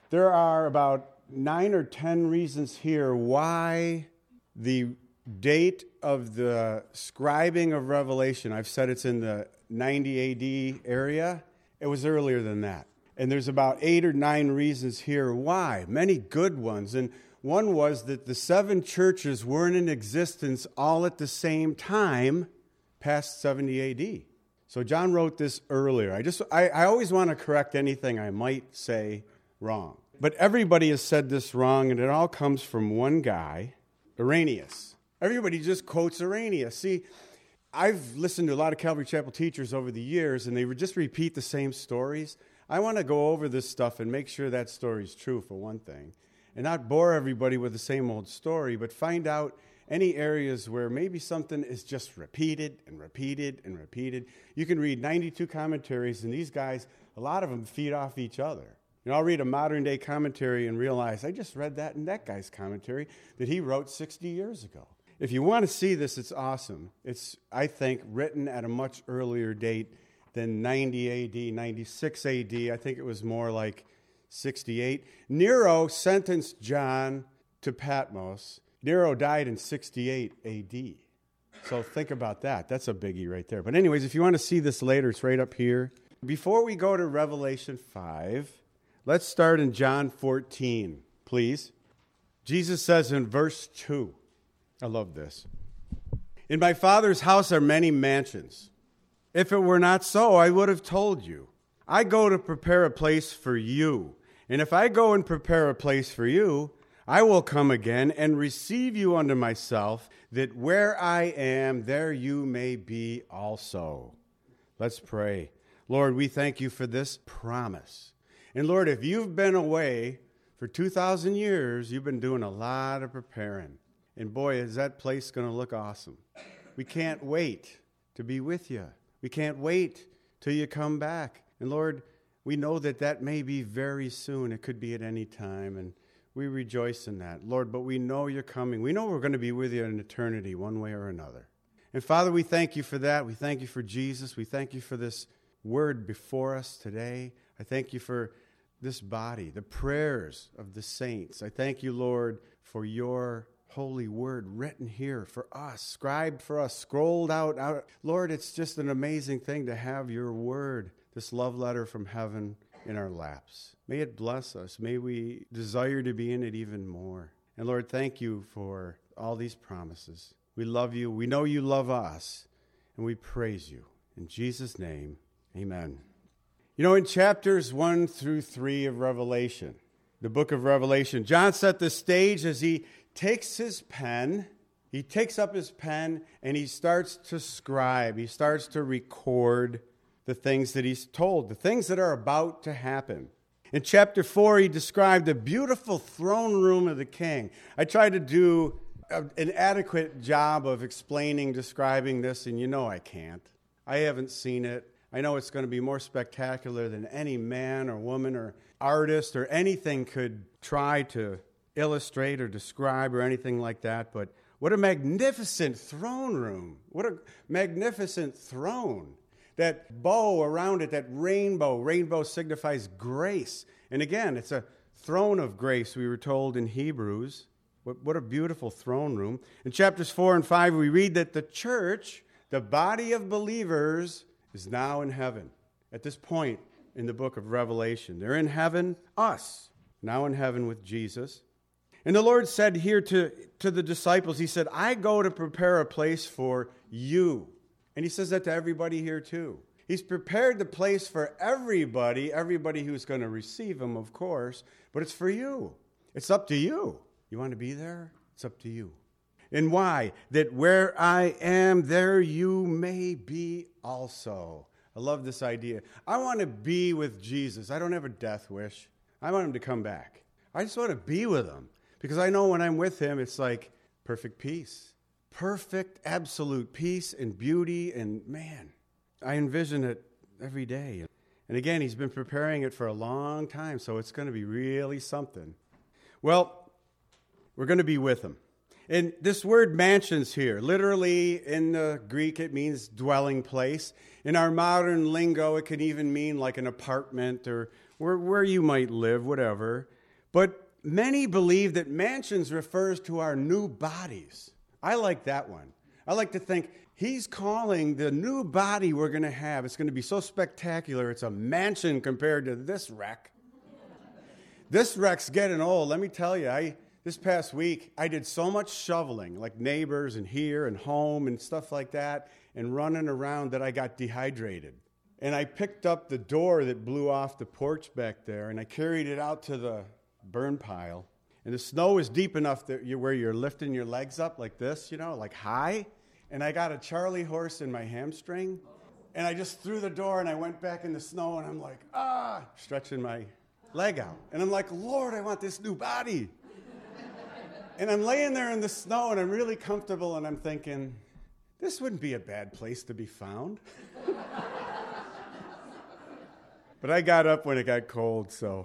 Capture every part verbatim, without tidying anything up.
There are about nine or ten reasons here why the date of the scribing of Revelation, I've said it's in the ninety A D area. It was earlier than that. And there's about eight or nine reasons here why, many good ones. And one was that the seven churches weren't in existence all at the same time past seventy A D. So John wrote this earlier. I just I, I always want to correct anything I might say wrong. But everybody has said this wrong, and it all comes from one guy, Irenaeus. Everybody just quotes Irenaeus. See, I've listened to a lot of Calvary Chapel teachers over the years, and they would just repeat the same stories. I want to go over this stuff and make sure that story's true, for one thing, and not bore everybody with the same old story, but find out any areas where maybe something is just repeated and repeated and repeated. You can read ninety-two commentaries, and these guys, a lot of them feed off each other. You know, I'll read a modern-day commentary and realize I just read that in that guy's commentary that he wrote sixty years ago. If you want to see this, it's awesome. It's, I think, written at a much earlier date than ninety A D, ninety-six A D. I think it was more like sixty-eight. Nero sentenced John to Patmos. Nero died in sixty-eight A D. So think about that. That's a biggie right there. But anyways, if you want to see this later, it's right up here. Before we go to Revelation five, let's start in John fourteen, please. Jesus says in verse two, I love this. In my Father's house are many mansions. If it were not so, I would have told you. I go to prepare a place for you. And if I go and prepare a place for you, I will come again and receive you unto myself, that where I am, there you may be also. Let's pray. Lord, we thank you for this promise. And Lord, if you've been away for two thousand years, you've been doing a lot of preparing. And boy, is that place going to look awesome. We can't wait to be with you. We can't wait till you come back. And Lord, we know that that may be very soon. It could be at any time, and we rejoice in that. Lord, but we know you're coming. We know we're going to be with you in eternity one way or another. And Father, we thank you for that. We thank you for Jesus. We thank you for this word before us today. I thank you for this body, the prayers of the saints. I thank you, Lord, for your holy word written here for us, scribed for us, scrolled out, out. Lord, it's just an amazing thing to have your word, this love letter from heaven, in our laps. May it bless us. May we desire to be in it even more. And Lord, thank you for all these promises. We love you. We know you love us, and we praise you. In Jesus' name, amen. You know, in chapters one through three of Revelation, the book of Revelation, John set the stage as he takes his pen, he takes up his pen, and he starts to scribe. He starts to record the things that he's told, the things that are about to happen. In chapter four, he described the beautiful throne room of the king. I tried to do a, an adequate job of explaining, describing this, and you know I can't. I haven't seen it. I know it's going to be more spectacular than any man or woman or artist or anything could try to illustrate or describe or anything like that, but what a magnificent throne room. What a magnificent throne. That bow around it, that rainbow. Rainbow signifies grace. And again, it's a throne of grace, we were told in Hebrews. What, what a beautiful throne room. In chapters four and five, we read that the church, the body of believers, is now in heaven. At this point in the book of Revelation, they're in heaven, us, now in heaven with Jesus. And the Lord said here to, to the disciples, he said, I go to prepare a place for you. And he says that to everybody here too. He's prepared the place for everybody, everybody who's going to receive him, of course, but it's for you. It's up to you. You want to be there? It's up to you. And why? That where I am, there you may be also. I love this idea. I want to be with Jesus. I don't have a death wish. I want him to come back. I just want to be with him. Because I know when I'm with him, it's like perfect peace. Perfect, absolute peace and beauty. And man, I envision it every day. And again, he's been preparing it for a long time, so it's going to be really something. Well, we're going to be with him. And this word mansions here, literally in the Greek, it means dwelling place. In our modern lingo, it can even mean like an apartment or where, where you might live, whatever. But many believe that mansions refers to our new bodies. I like that one. I like to think he's calling the new body we're going to have. It's going to be so spectacular. It's a mansion compared to this wreck. This wreck's getting old. Let me tell you, I this past week, I did so much shoveling, like neighbors and here and home and stuff like that, and running around that I got dehydrated. And I picked up the door that blew off the porch back there, and I carried it out to the burn pile. And the snow is deep enough that you, where you're lifting your legs up like this, you know, like high. And I got a Charlie horse in my hamstring. And I just threw the door, and I went back in the snow, and I'm like, ah, stretching my leg out. And I'm like, Lord, I want this new body. And I'm laying there in the snow, and I'm really comfortable, and I'm thinking, this wouldn't be a bad place to be found. But I got up when it got cold, so.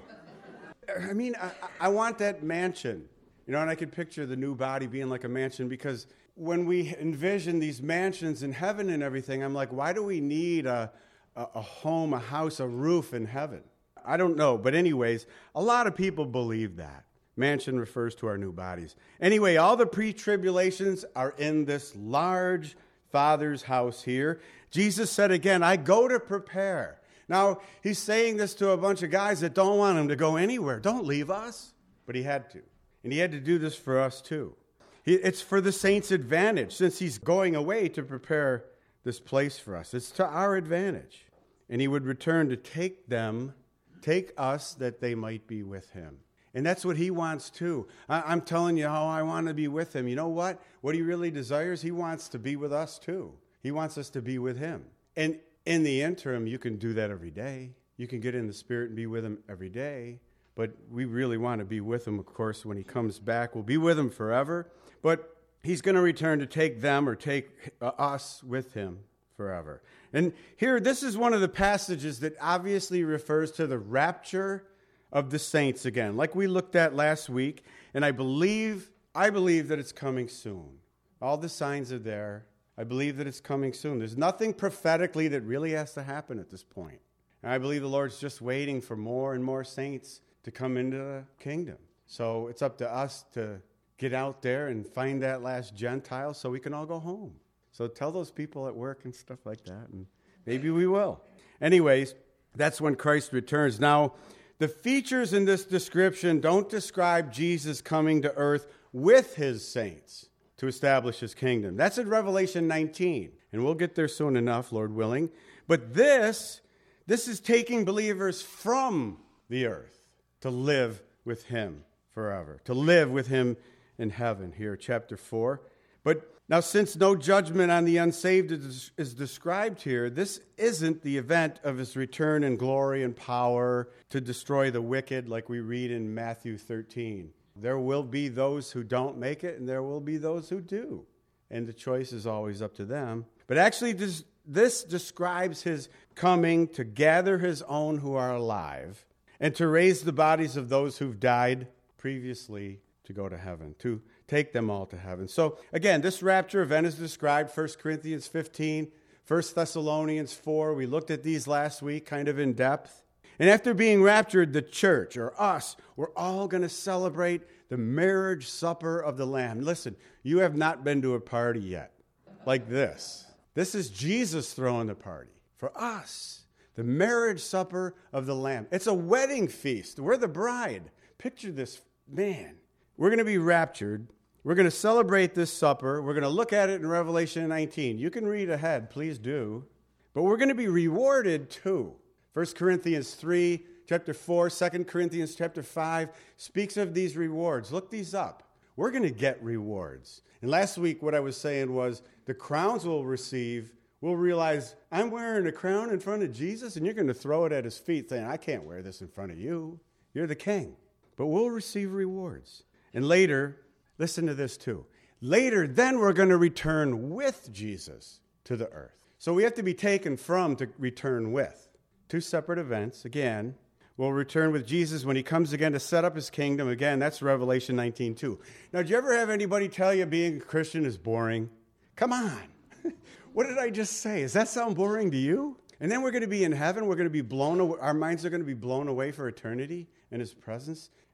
I mean, I, I want that mansion, you know, and I could picture the new body being like a mansion, because when we envision these mansions in heaven and everything, I'm like, why do we need a, a, a home, a house, a roof in heaven? I don't know, but anyways, a lot of people believe that. Mansion refers to our new bodies. Anyway, all the pre-tribulations are in this large Father's house here. Jesus said again, I go to prepare. Now, he's saying this to a bunch of guys that don't want him to go anywhere. Don't leave us. But he had to. And he had to do this for us too. He, it's for the saints' advantage, since he's going away to prepare this place for us. It's to our advantage. And he would return to take them, take us, that they might be with him. And that's what he wants too. I, I'm telling you how I want to be with him. You know what? What he really desires, he wants to be with us too. He wants us to be with him. And in the interim, you can do that every day. You can get in the Spirit and be with him every day. But we really want to be with him, of course, when he comes back. We'll be with him forever. But he's going to return to take them or take uh, us with him forever. And here, this is one of the passages that obviously refers to the rapture of the saints again, like we looked at last week. And I believe, I believe that it's coming soon. All the signs are there. I believe that it's coming soon. There's nothing prophetically that really has to happen at this point. And I believe the Lord's just waiting for more and more saints to come into the kingdom. So it's up to us to get out there and find that last Gentile so we can all go home. So tell those people at work and stuff like that, and maybe we will. Anyways, that's when Christ returns. Now, the features in this description don't describe Jesus coming to earth with his saints to establish his kingdom. That's in Revelation nineteen, and we'll get there soon enough, Lord willing. But this, this is taking believers from the earth to live with him forever, to live with him in heaven, here, chapter four. But now, since no judgment on the unsaved is, is described here, this isn't the event of his return in glory and power to destroy the wicked like we read in Matthew thirteen. There will be those who don't make it, and there will be those who do. And the choice is always up to them. But actually, this, this describes his coming to gather his own who are alive and to raise the bodies of those who've died previously to go to heaven, to take them all to heaven. So, again, this rapture event is described, First Corinthians fifteen, First Thessalonians four. We looked at these last week kind of in depth. And after being raptured, the church, or us, we're all going to celebrate the marriage supper of the Lamb. Listen, you have not been to a party yet like this. This is Jesus throwing the party for us, the marriage supper of the Lamb. It's a wedding feast. We're the bride. Picture this, man. We're going to be raptured. We're going to celebrate this supper. We're going to look at it in Revelation nineteen. You can read ahead, please do. But we're going to be rewarded too. First Corinthians three, chapter four, Second Corinthians chapter five speaks of these rewards. Look these up. We're going to get rewards. And last week what I was saying was the crowns we'll receive, we'll realize I'm wearing a crown in front of Jesus, and you're going to throw it at his feet saying, I can't wear this in front of you. You're the king. But we'll receive rewards. And later, listen to this too. Later, then we're going to return with Jesus to the earth. So we have to be taken from to return with. Two separate events. Again, we'll return with Jesus when he comes again to set up his kingdom. Again, that's Revelation nineteen two. Now, did you ever have anybody tell you being a Christian is boring? Come on. What did I just say? Does that sound boring to you? And then we're going to be in heaven. We're going to be blown away. Our minds are going to be blown away for eternity in his presence.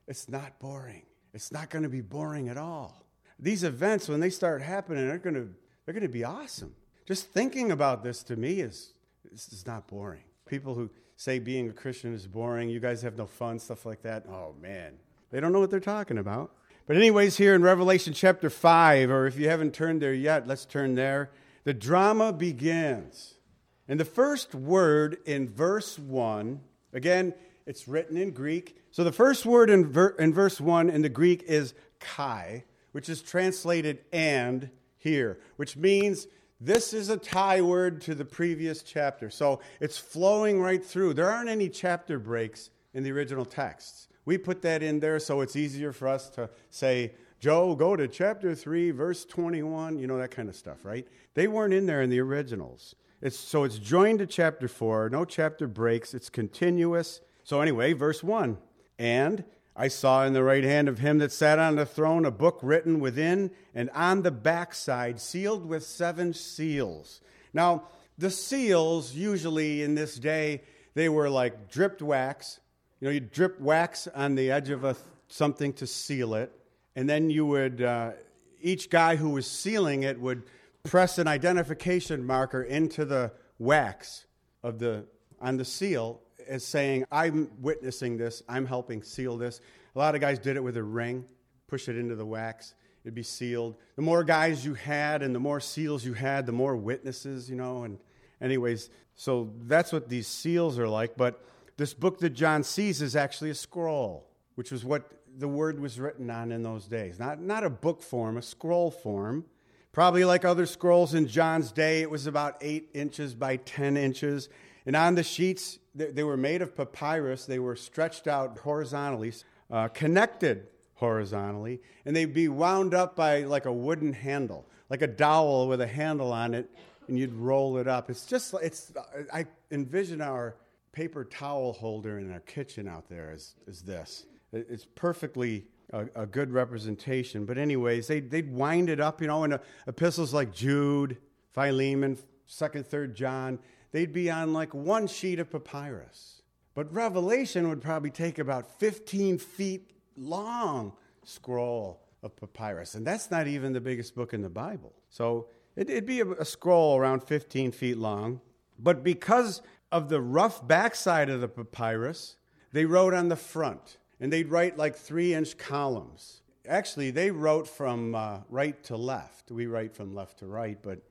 it's not boring. It's not going to be boring at all. These events, when they start happening, they're going to they're going to be awesome. Just thinking about this to me is this is not boring. People who say being a Christian is boring, you guys have no fun, stuff like that. Oh, man. They don't know what they're talking about. But anyways, here in Revelation chapter five, or if you haven't turned there yet, let's turn there. The drama begins. And the first word in verse one, again, it's written in Greek. So the first word in, ver- in verse one in the Greek is kai, which is translated and here, which means this is a tie word to the previous chapter. So it's flowing right through. There aren't any chapter breaks in the original texts. We put that in there so it's easier for us to say, Joe, go to chapter three, verse twenty-one, you know, that kind of stuff, right? They weren't in there in the originals. It's, so it's joined to chapter four, no chapter breaks, it's continuous. So anyway, verse one, and I saw in the right hand of him that sat on the throne a book written within and on the backside, sealed with seven seals. Now, the seals usually in this day, they were like dripped wax. You know, you drip wax on the edge of a something to seal it, and then you would, uh, each guy who was sealing it would press an identification marker into the wax of the on the seal as saying, I'm witnessing this, I'm helping seal this. A lot of guys did it with a ring, push it into the wax, it'd be sealed. The more guys you had and the more seals you had, the more witnesses, you know, and anyways, so that's what these seals are like, but this book that John sees is actually a scroll, which was what the word was written on in those days. Not, not a book form, a scroll form. Probably like other scrolls in John's day, it was about eight inches by ten inches. And on the sheets, they, they were made of papyrus. They were stretched out horizontally, uh, connected horizontally, and they'd be wound up by like a wooden handle, like a dowel with a handle on it, and you'd roll it up. It's just, it's. I envision our paper towel holder in our kitchen out there as, as this. It's perfectly a, a good representation. But anyways, they, they'd wind it up, you know, in a, epistles like Jude, Philemon, second, third John, they'd be on like one sheet of papyrus. But Revelation would probably take about fifteen feet long scroll of papyrus. And that's not even the biggest book in the Bible. So it, it'd be a, a scroll around fifteen feet long. But because of the rough backside of the papyrus, they wrote on the front. And they'd write like three-inch columns. Actually, they wrote from uh, right to left. We write from left to right, but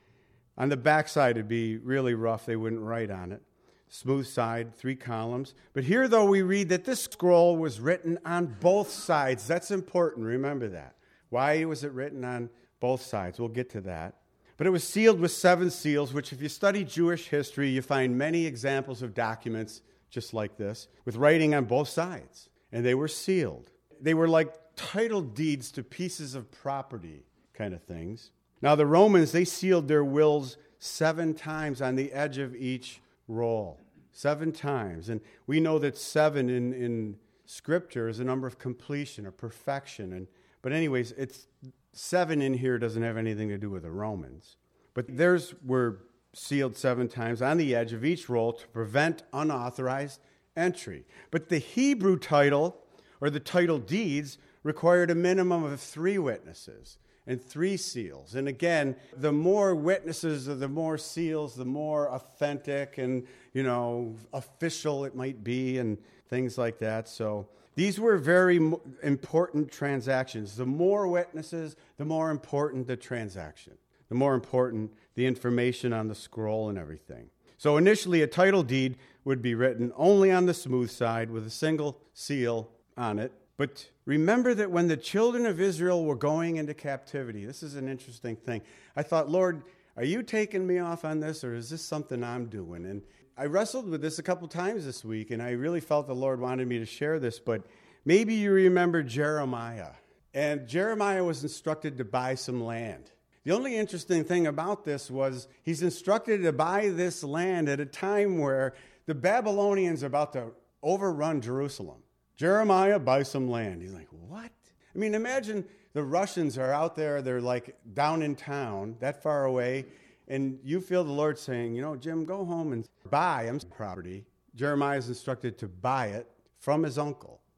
on the backside it'd be really rough. They wouldn't write on it. Smooth side, three columns. But here, though, we read that this scroll was written on both sides. That's important. Remember that. Why was it written on both sides? We'll get to that. But it was sealed with seven seals, which if you study Jewish history, you find many examples of documents just like this, with writing on both sides. And they were sealed. They were like title deeds to pieces of property kind of things. Now, the Romans, they sealed their wills seven times on the edge of each roll. Seven times. And we know that seven in, in Scripture is a number of completion or perfection. And But anyways, it's seven in here doesn't have anything to do with the Romans. But theirs were sealed seven times on the edge of each roll to prevent unauthorized entry. But the Hebrew title, or the title deeds, required a minimum of three witnesses and three seals. And again, the more witnesses or the more seals, the more authentic and, you know, official it might be and things like that. So these were very important transactions. The more witnesses, the more important the transaction. The more important the information on the scroll and everything. So initially, a title deed would be written only on the smooth side with a single seal on it. But remember that when the children of Israel were going into captivity, this is an interesting thing. I thought, Lord, are you taking me off on this, or is this something I'm doing? And I wrestled with this a couple times this week, and I really felt the Lord wanted me to share this. But maybe you remember Jeremiah. And Jeremiah was instructed to buy some land. The only interesting thing about this was he's instructed to buy this land at a time where the Babylonians are about to overrun Jerusalem. Jeremiah, buy some land. He's like, what? I mean, imagine the Russians are out there, they're like down in town, that far away, and you feel the Lord saying, you know, Jim, go home and buy some property. Jeremiah is instructed to buy it from his uncle.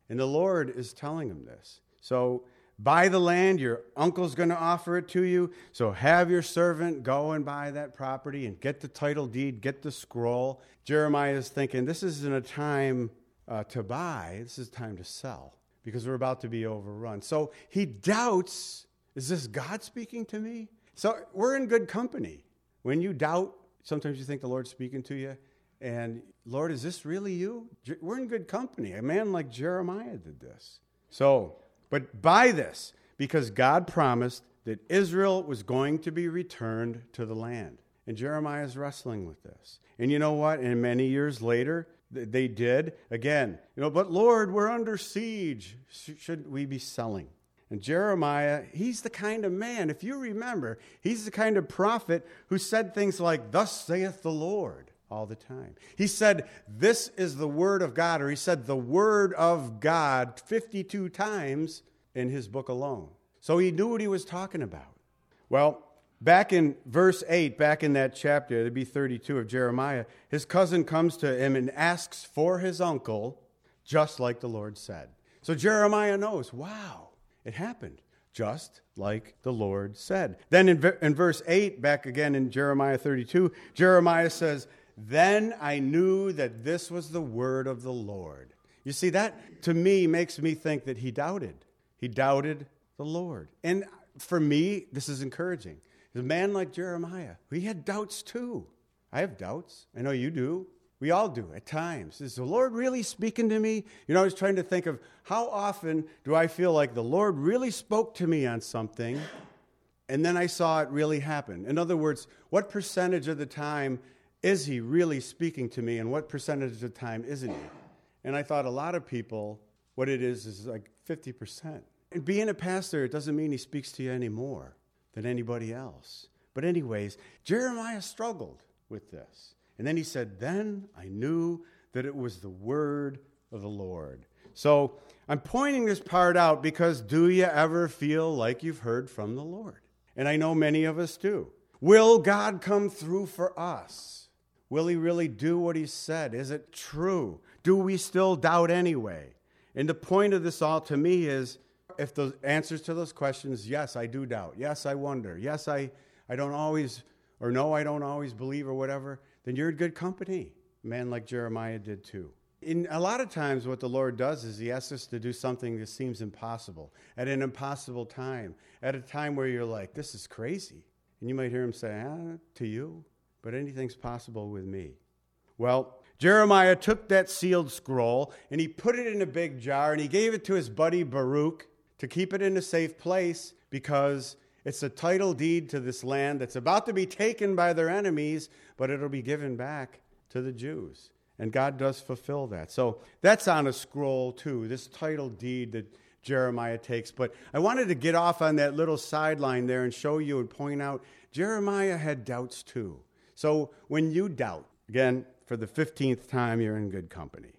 And the Lord is telling him this. So buy the land, your uncle's going to offer it to you. So have your servant go and buy that property and get the title deed, get the scroll. Jeremiah is thinking, this isn't a time uh, to buy, this is time to sell because we're about to be overrun. So he doubts, is this God speaking to me? So we're in good company. When you doubt, sometimes you think the Lord's speaking to you. And, Lord, is this really you? We're in good company. A man like Jeremiah did this. So, but buy this, because God promised that Israel was going to be returned to the land. And Jeremiah is wrestling with this. And you know what? And many years later, they did. Again, you know, but Lord, we're under siege. Should we be selling? And Jeremiah, he's the kind of man, if you remember, he's the kind of prophet who said things like, thus saith the Lord, all the time. He said, this is the word of God, or he said the word of God fifty-two times in his book alone. So he knew what he was talking about. Well, back in verse eight, back in that chapter, it'd be thirty-two of Jeremiah, his cousin comes to him and asks for his uncle, just like the Lord said. So Jeremiah knows, wow, it happened, just like the Lord said. Then in, in verse eight, back again in Jeremiah thirty-two, Jeremiah says, then I knew that this was the word of the Lord. You see, that to me makes me think that he doubted. He doubted the Lord. And for me, this is encouraging. A man like Jeremiah, he had doubts too. I have doubts. I know you do. We all do at times. Is the Lord really speaking to me? You know, I was trying to think of how often do I feel like the Lord really spoke to me on something, and then I saw it really happen. In other words, what percentage of the time is he really speaking to me, and what percentage of the time isn't he? And I thought a lot of people, what it is is like fifty percent. And being a pastor, it doesn't mean he speaks to you any more than anybody else. But anyways, Jeremiah struggled with this. And then he said, then I knew that it was the word of the Lord. So I'm pointing this part out because do you ever feel like you've heard from the Lord? And I know many of us do. Will God come through for us? Will he really do what he said? Is it true? Do we still doubt anyway? And the point of this all to me is, if the answers to those questions, yes, I do doubt. Yes, I wonder. Yes, I, I don't always, or no, I don't always believe or whatever, then you're in good company. A man like Jeremiah did too. In a lot of times what the Lord does is he asks us to do something that seems impossible, at an impossible time, at a time where you're like, this is crazy. And you might hear him say, ah, to you, but anything's possible with me. Well, Jeremiah took that sealed scroll and he put it in a big jar and he gave it to his buddy Baruch to keep it in a safe place because it's a title deed to this land that's about to be taken by their enemies, but it'll be given back to the Jews. And God does fulfill that. So that's on a scroll too, this title deed that Jeremiah takes. But I wanted to get off on that little sideline there and show you and point out Jeremiah had doubts too. So when you doubt, again, for the fifteenth time, you're in good company.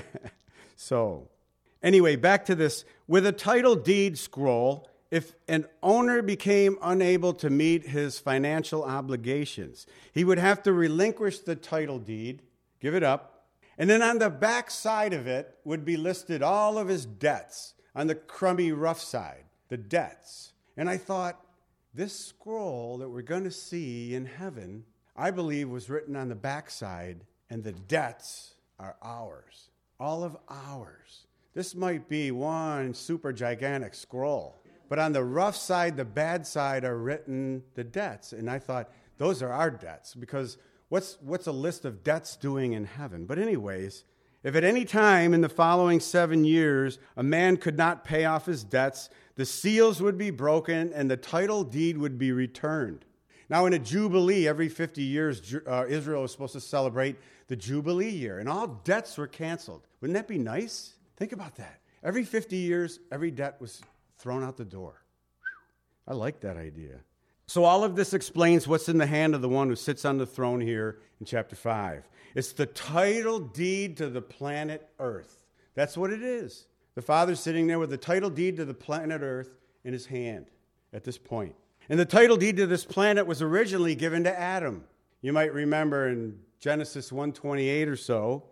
So anyway, back to this. With a title deed scroll, if an owner became unable to meet his financial obligations, he would have to relinquish the title deed, give it up, and then on the back side of it would be listed all of his debts, on the crummy rough side, the debts. And I thought, this scroll that we're going to see in heaven, I believe was written on the backside, and the debts are ours, all of ours. This might be one super gigantic scroll, but on the rough side, the bad side are written the debts. And I thought, those are our debts, because what's, what's a list of debts doing in heaven? But anyways, if at any time in the following seven years a man could not pay off his debts, the seals would be broken and the title deed would be returned. Now, in a Jubilee, every fifty years, uh, Israel is supposed to celebrate the Jubilee year, and all debts were canceled. Wouldn't that be nice? Think about that. Every fifty years, every debt was thrown out the door. Whew. I like that idea. So all of this explains what's in the hand of the one who sits on the throne here in chapter five. It's the title deed to the planet Earth. That's what it is. The Father's sitting there with the title deed to the planet Earth in his hand at this point. And the title deed to this planet was originally given to Adam. You might remember in Genesis one twenty-eight or so,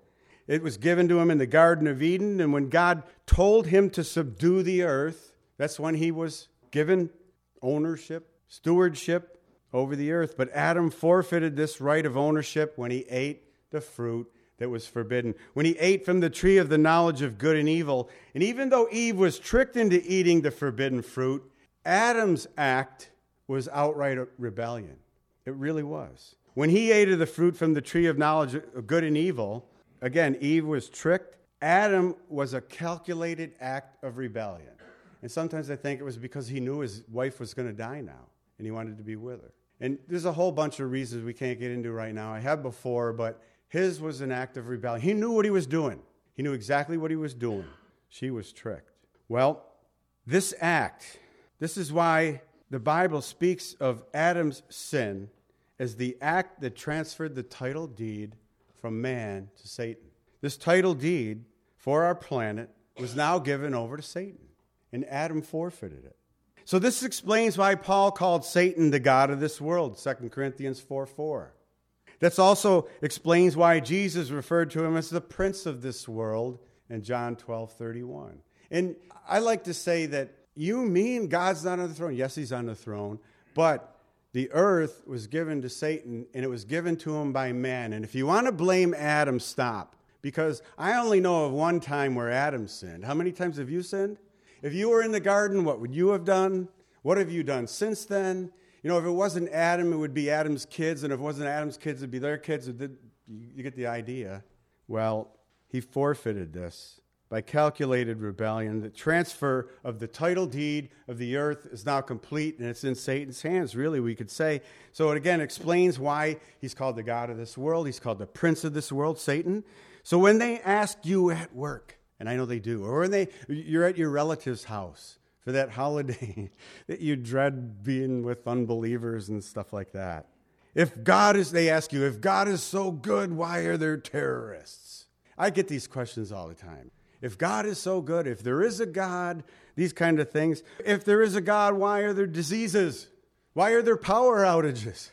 It was given to him in the Garden of Eden, and when God told him to subdue the earth, that's when he was given ownership, stewardship over the earth. But Adam forfeited this right of ownership when he ate the fruit that was forbidden, when he ate from the tree of the knowledge of good and evil. And even though Eve was tricked into eating the forbidden fruit, Adam's act was outright rebellion. It really was. When he ate of the fruit from the tree of knowledge of good and evil, again, Eve was tricked. Adam was a calculated act of rebellion. And sometimes I think it was because he knew his wife was going to die now, and he wanted to be with her. And there's a whole bunch of reasons we can't get into right now. I have before, but his was an act of rebellion. He knew what he was doing. He knew exactly what he was doing. She was tricked. Well, this act, this is why the Bible speaks of Adam's sin as the act that transferred the title deed from man to Satan. This title deed for our planet was now given over to Satan, and Adam forfeited it. So this explains why Paul called Satan the god of this world, Second Corinthians four four. That also explains why Jesus referred to him as the prince of this world in John twelve thirty-one. And I like to say that you mean God's not on the throne. Yes, he's on the throne, but the earth was given to Satan, and it was given to him by man. And if you want to blame Adam, stop. Because I only know of one time where Adam sinned. How many times have you sinned? If you were in the garden, what would you have done? What have you done since then? You know, if it wasn't Adam, it would be Adam's kids. And if it wasn't Adam's kids, it would be their kids. You get the idea. Well, he forfeited this by calculated rebellion. The transfer of the title deed of the earth is now complete, and it's in Satan's hands, really, we could say. So it again explains why he's called the god of this world. He's called the prince of this world, Satan. So when they ask you at work, and I know they do, or when they you're at your relative's house for that holiday that you dread being with unbelievers and stuff like that. If God is, they ask you, if God is so good, why are there terrorists? I get these questions all the time. If God is so good, if there is a God, these kind of things. If there is a God, why are there diseases? Why are there power outages?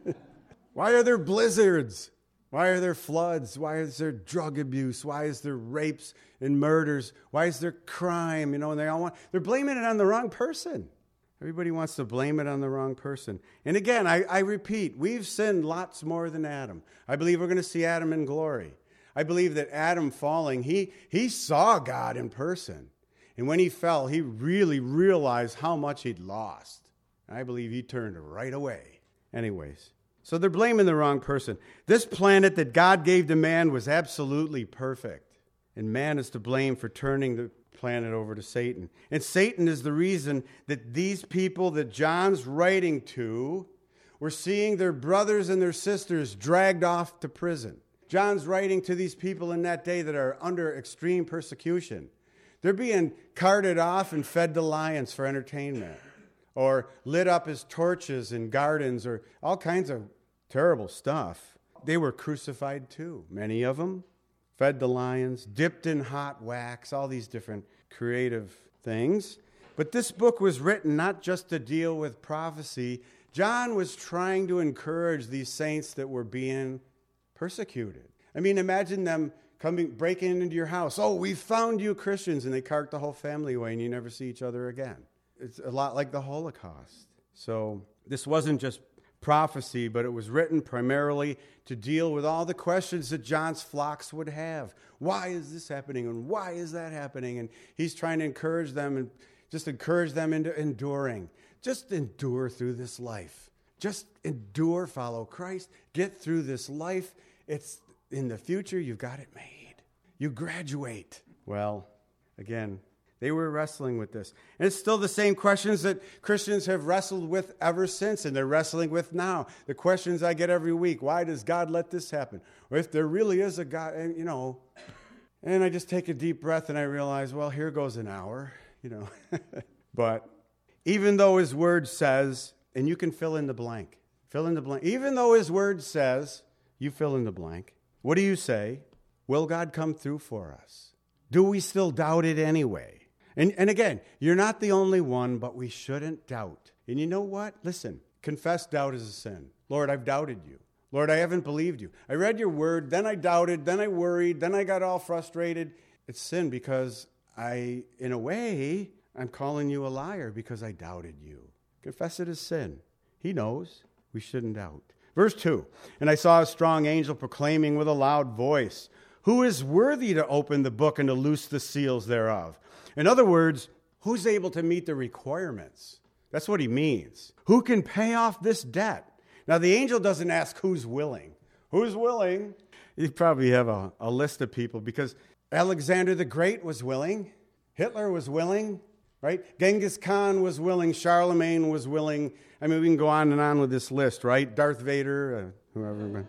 Why are there blizzards? Why are there floods? Why is there drug abuse? Why is there rapes and murders? Why is there crime? You know, and they all want, they're blaming it on the wrong person. Everybody wants to blame it on the wrong person. And again, I, I repeat, we've sinned lots more than Adam. I believe we're going to see Adam in glory. I believe that Adam falling, he, he saw God in person. And when he fell, he really realized how much he'd lost. And I believe he turned right away. Anyways, so they're blaming the wrong person. This planet that God gave to man was absolutely perfect. And man is to blame for turning the planet over to Satan. And Satan is the reason that these people that John's writing to were seeing their brothers and their sisters dragged off to prison. John's writing to these people in that day that are under extreme persecution. They're being carted off and fed to lions for entertainment, or lit up as torches in gardens, or all kinds of terrible stuff. They were crucified too, many of them, fed to lions, dipped in hot wax, all these different creative things. But this book was written not just to deal with prophecy. John was trying to encourage these saints that were being persecuted. I mean, imagine them coming, breaking into your house. Oh, we found you Christians, and they cart the whole family away, and you never see each other again. It's a lot like the Holocaust. So this wasn't just prophecy, but it was written primarily to deal with all the questions that John's flocks would have. Why is this happening, and why is that happening? And he's trying to encourage them and just encourage them into enduring. Just endure through this life. Just endure, follow Christ, get through this life. It's in the future, you've got it made. You graduate. Well, again, they were wrestling with this. And it's still the same questions that Christians have wrestled with ever since, and they're wrestling with now. The questions I get every week. Why does God let this happen? Or if there really is a God, you know. And I just take a deep breath and I realize, well, here goes an hour, you know. But even though his word says, and you can fill in the blank. Fill in the blank. Even though his word says, you fill in the blank. What do you say? Will God come through for us? Do we still doubt it anyway? And, and again, you're not the only one, but we shouldn't doubt. And you know what? Listen, confess doubt is a sin. Lord, I've doubted you. Lord, I haven't believed you. I read your word, then I doubted, then I worried, then I got all frustrated. It's sin because I, in a way, I'm calling you a liar because I doubted you. Confess it as sin. He knows. We shouldn't doubt. Verse two, and I saw a strong angel proclaiming with a loud voice, who is worthy to open the book and to loose the seals thereof? In other words, who's able to meet the requirements? That's what he means. Who can pay off this debt? Now, the angel doesn't ask who's willing. Who's willing? You probably have a, a list of people because Alexander the Great was willing. Hitler was willing, right? Genghis Khan was willing. Charlemagne was willing. I mean, we can go on and on with this list, right? Darth Vader, uh, whoever.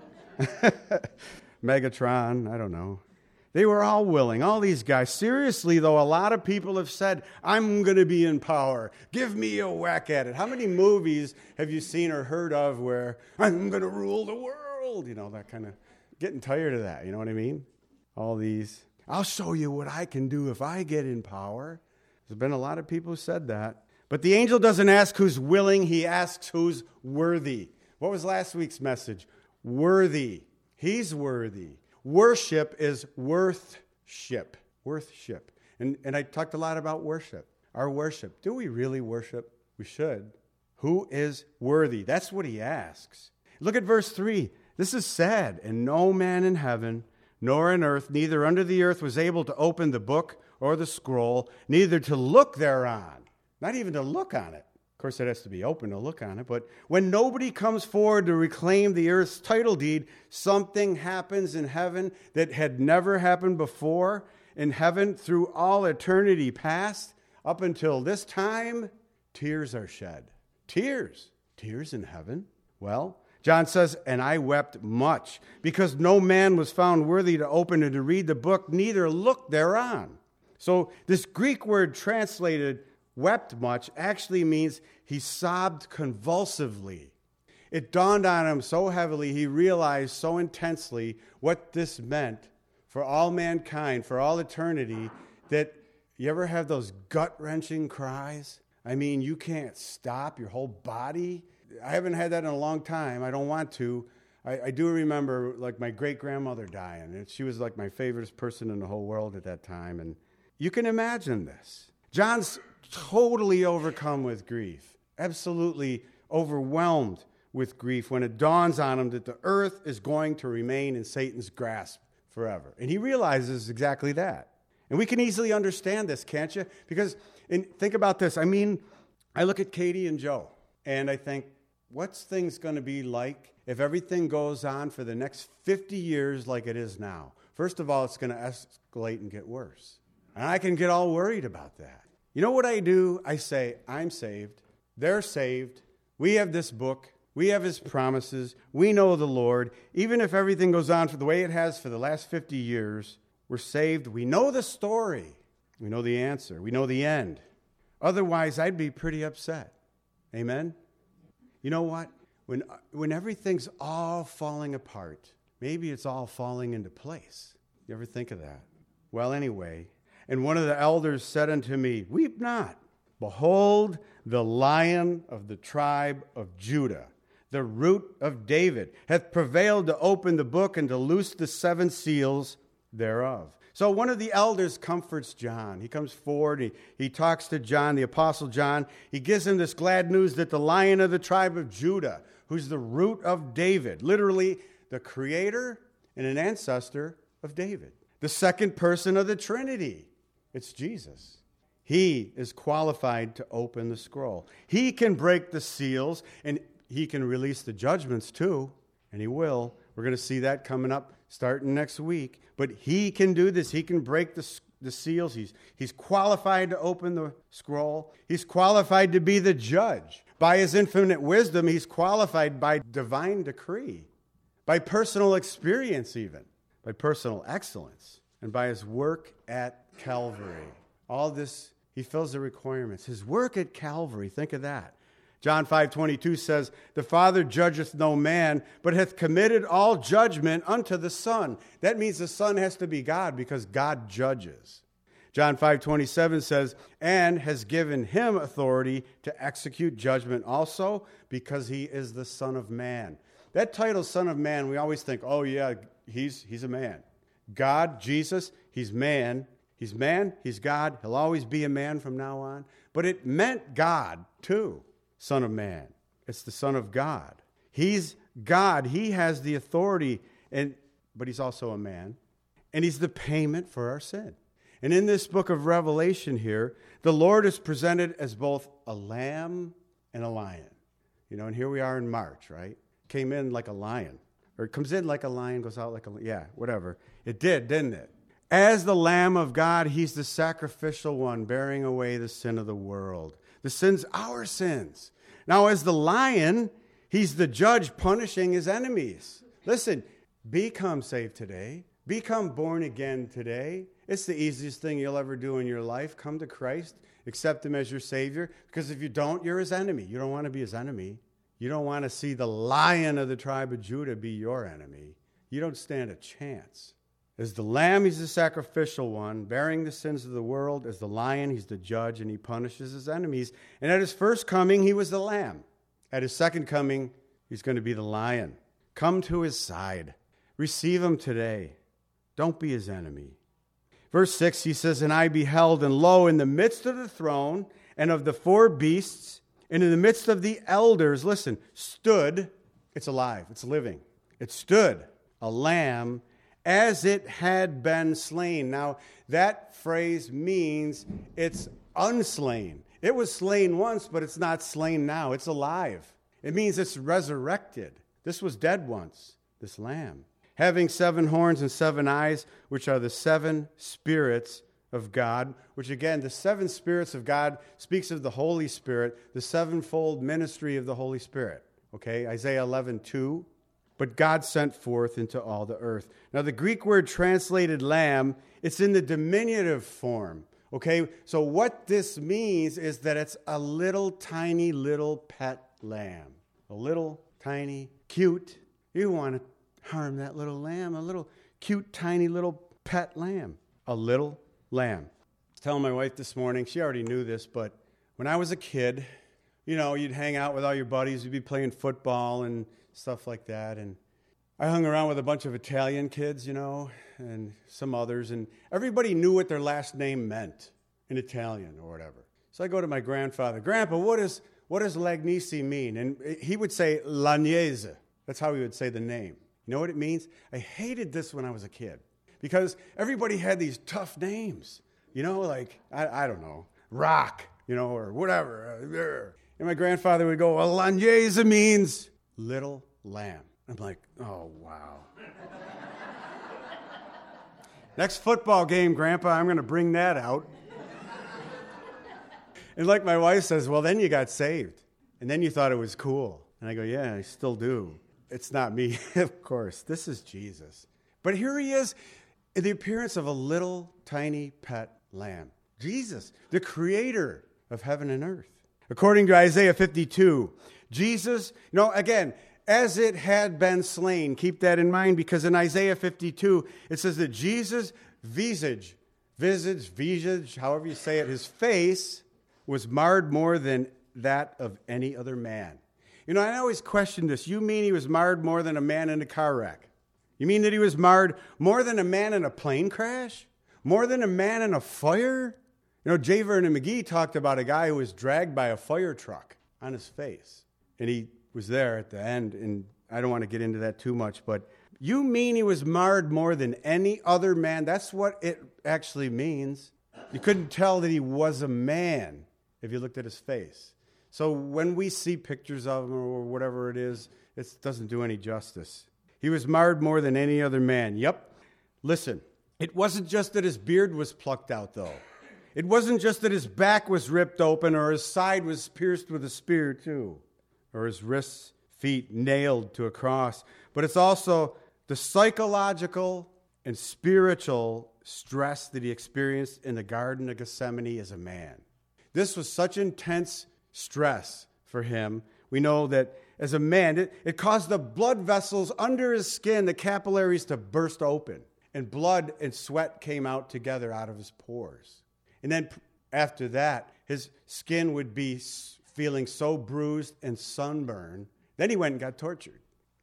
Megatron, I don't know. They were all willing, all these guys. Seriously, though, a lot of people have said, I'm going to be in power. Give me a whack at it. How many movies have you seen or heard of where I'm going to rule the world? You know, that kind of, getting tired of that, you know what I mean? All these, I'll show you what I can do if I get in power. There's been a lot of people who said that. But the angel doesn't ask who's willing, he asks who's worthy. What was last week's message? Worthy. He's worthy. Worship is worthship. Worthship. And, and I talked a lot about worship. Our worship. Do we really worship? We should. Who is worthy? That's what he asks. Look at verse three. This is sad. And no man in heaven, nor in earth, neither under the earth was able to open the book or the scroll, neither to look thereon. Not even to look on it. Of course, it has to be open to look on it. But when nobody comes forward to reclaim the earth's title deed, something happens in heaven that had never happened before. In heaven, through all eternity past, up until this time, tears are shed. Tears. Tears in heaven. Well, John says, and I wept much, because no man was found worthy to open and to read the book, neither look thereon. So this Greek word translated wept much actually means he sobbed convulsively. It dawned on him so heavily, he realized so intensely what this meant for all mankind, for all eternity, that you ever have those gut-wrenching cries? I mean, you can't stop your whole body. I haven't had that in a long time. I don't want to. I, I do remember, like, my great-grandmother dying, and she was, like, my favorite person in the whole world at that time, and you can imagine this. John's totally overcome with grief, absolutely overwhelmed with grief when it dawns on him that the earth is going to remain in Satan's grasp forever. And he realizes exactly that. And we can easily understand this, can't you? Because, and think about this. I mean, I look at Katie and Joe, and I think, what's things going to be like if everything goes on for the next fifty years like it is now? First of all, it's going to escalate and get worse. And I can get all worried about that. You know what I do? I say, I'm saved. They're saved. We have this book. We have his promises. We know the Lord. Even if everything goes on for the way it has for the last fifty years, we're saved. We know the story. We know the answer. We know the end. Otherwise, I'd be pretty upset. Amen? You know what? When, when everything's all falling apart, maybe it's all falling into place. You ever think of that? Well, anyway, and one of the elders said unto me, weep not. Behold, the Lion of the tribe of Judah, the root of David, hath prevailed to open the book and to loose the seven seals thereof. So one of the elders comforts John. He comes forward, he, he talks to John, the Apostle John. He gives him this glad news that the Lion of the tribe of Judah, who's the root of David, literally the creator and an ancestor of David, the second person of the Trinity, it's Jesus. He is qualified to open the scroll. He can break the seals, and he can release the judgments too, and he will. We're going to see that coming up starting next week. But he can do this. He can break the, the seals. He's, he's qualified to open the scroll. He's qualified to be the judge. By his infinite wisdom, he's qualified by divine decree, by personal experience even, by personal excellence, and by his work at Calvary. All this, he fills the requirements. His work at Calvary, think of that. John five twenty-two says, the Father judgeth no man, but hath committed all judgment unto the Son. That means the Son has to be God because God judges. John five twenty-seven says, and has given him authority to execute judgment also because he is the Son of Man. That title, Son of Man, we always think, oh, yeah, he's, he's a man. God, Jesus, he's man. He's man, he's God. He'll always be a man from now on. But it meant God, too, Son of Man. It's the Son of God. He's God. He has the authority, and but he's also a man. And he's the payment for our sin. And in this book of Revelation here, the Lord is presented as both a lamb and a lion. You know, and here we are in March, right? Came in like a lion. Or it comes in like a lion, goes out like a, yeah, whatever. It did, didn't it? As the Lamb of God, he's the sacrificial one, bearing away the sin of the world. The sins, our sins. Now, as the lion, he's the judge punishing his enemies. Listen, become saved today. Become born again today. It's the easiest thing you'll ever do in your life. Come to Christ, accept him as your Savior. Because if you don't, you're his enemy. You don't want to be his enemy. You don't want to see the Lion of the tribe of Judah be your enemy. You don't stand a chance. As the lamb, he's the sacrificial one, bearing the sins of the world. As the lion, he's the judge, and he punishes his enemies. And at his first coming, he was the lamb. At his second coming, he's going to be the lion. Come to his side. Receive him today. Don't be his enemy. Verse six, he says, and I beheld, and lo, in the midst of the throne and of the four beasts, and in the midst of the elders, listen, stood, it's alive, it's living. It stood a lamb as it had been slain. Now, that phrase means it's unslain. It was slain once, but it's not slain now. It's alive. It means it's resurrected. This was dead once, this lamb. Having seven horns and seven eyes, which are the seven spirits of God, which again, the seven spirits of God speaks of the Holy Spirit, the sevenfold ministry of the Holy Spirit. Okay, Isaiah eleven two. But God sent forth into all the earth. Now, the Greek word translated lamb, it's in the diminutive form. Okay, so what this means is that it's a little tiny little pet lamb. A little tiny, cute. You want to harm that little lamb, a little cute, tiny little pet lamb. A little lamb. I was telling my wife this morning, she already knew this, but when I was a kid, you know, you'd hang out with all your buddies, you'd be playing football and stuff like that. And I hung around with a bunch of Italian kids, you know, and some others, and everybody knew what their last name meant in Italian or whatever. So I go to my grandfather, Grandpa, what, is, what does Lagnisi mean? And he would say Lagnese. That's how he would say the name. You know what it means? I hated this when I was a kid because everybody had these tough names, you know, like, I, I don't know, Rock, you know, or whatever. And my grandfather would go, well, Lagnese means little lamb. I'm like, oh, wow. Next football game, Grandpa, I'm going to bring that out. And like my wife says, well, then you got saved. And then you thought it was cool. And I go, yeah, I still do. It's not me, of course. This is Jesus. But here he is in the appearance of a little tiny pet lamb. Jesus, the creator of heaven and earth. According to Isaiah fifty-two, Jesus, you know, again, as it had been slain. Keep that in mind because in Isaiah fifty-two, it says that Jesus' visage, visage, visage, however you say it, his face was marred more than that of any other man. You know, I always question this. You mean he was marred more than a man in a car wreck? You mean that he was marred more than a man in a plane crash? More than a man in a fire? You know, J. Vernon McGee talked about a guy who was dragged by a fire truck on his face. And he was there at the end, and I don't want to get into that too much, but you mean he was marred more than any other man? That's what it actually means. You couldn't tell that he was a man if you looked at his face. So when we see pictures of him or whatever it is, it doesn't do any justice. He was marred more than any other man. Yep. Listen, it wasn't just that his beard was plucked out, though. It wasn't just that his back was ripped open or his side was pierced with a spear, too, or his wrists, feet nailed to a cross. But it's also the psychological and spiritual stress that he experienced in the Garden of Gethsemane as a man. This was such intense stress for him. We know that as a man, it, it caused the blood vessels under his skin, the capillaries, to burst open. And blood and sweat came out together out of his pores. And then after that, his skin would be feeling so bruised and sunburned. Then he went and got tortured.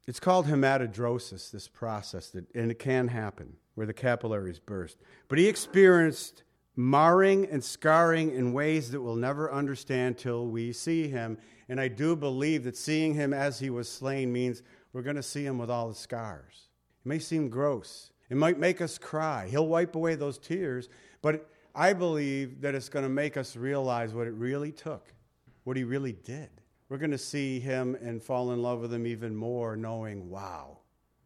It's called hematidrosis, this process, that, and it can happen, where the capillaries burst. But he experienced marring and scarring in ways that we'll never understand till we see him. And I do believe that seeing him as he was slain means we're going to see him with all the scars. It may seem gross. It might make us cry. He'll wipe away those tears. But I believe that it's going to make us realize what it really took, what he really did. We're going to see him and fall in love with him even more, knowing, wow,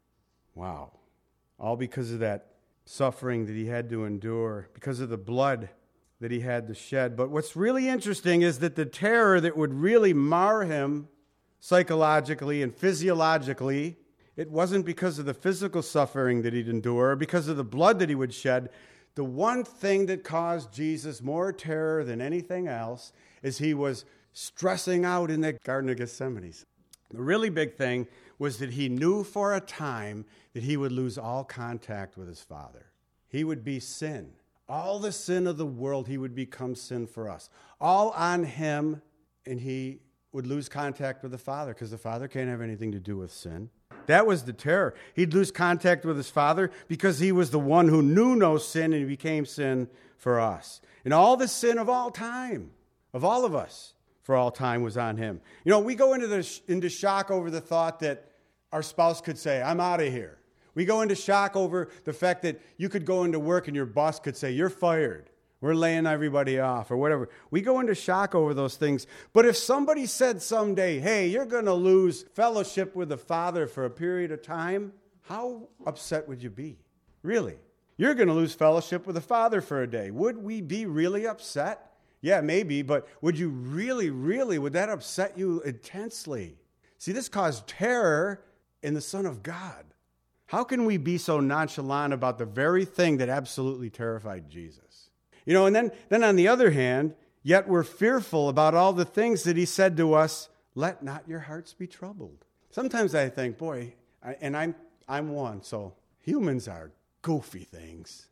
wow. All because of that suffering that he had to endure, because of the blood that he had to shed. But what's really interesting is that the terror that would really mar him psychologically and physiologically, it wasn't because of the physical suffering that he'd endure, or because of the blood that he would shed. The one thing that caused Jesus more terror than anything else is he was stressing out in the Garden of Gethsemane. The really big thing was that he knew for a time that he would lose all contact with his Father. He would be sin. All the sin of the world, he would become sin for us. All on him, and he would lose contact with the Father, because the Father can't have anything to do with sin. That was the terror. He'd lose contact with his Father because he was the one who knew no sin, and he became sin for us. And all the sin of all time, of all of us, for all time was on him. You know, we go into the, into shock over the thought that our spouse could say, I'm out of here. We go into shock over the fact that you could go into work and your boss could say, you're fired. We're laying everybody off or whatever. We go into shock over those things. But if somebody said someday, hey, you're going to lose fellowship with the Father for a period of time, how upset would you be? Really? You're going to lose fellowship with the Father for a day. Would we be really upset? Yeah, maybe, but would you really, really, would that upset you intensely? See, this caused terror in the Son of God. How can we be so nonchalant about the very thing that absolutely terrified Jesus? You know, and then, then on the other hand, yet we're fearful about all the things that he said to us, let not your hearts be troubled. Sometimes I think, boy, I, and I'm, I'm one, so humans are goofy things.